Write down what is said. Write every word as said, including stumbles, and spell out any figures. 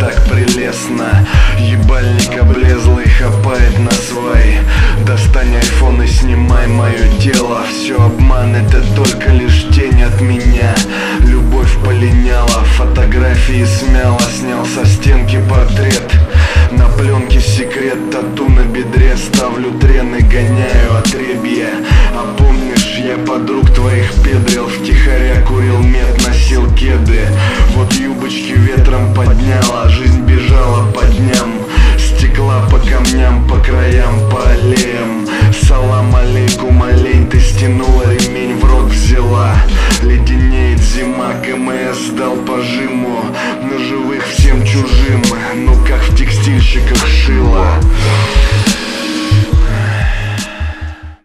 так прелестно. Ебальник облезлый хапает на свай. Достань айфон и снимай мое тело. Все обман, это только лишь тень от меня. Любовь полиняла, фотографии смяла. Снял со стенки портрет, на пленке секрет, тату на бедре. Ставлю трены, гоняю отребье. А помнишь, я подруг твоих педрил, втихаря курил мед, носил кеды. Вот юбочки ветром подняла, жизнь бежала по дням. Стекла по камням, по краям, по аллеям. Салам алейкум, олень, ты стянула ремень, в рот взяла. Леденеет зима, КМС сдал пожиму. На живых всем чужим, ну как в текстильщиках шил.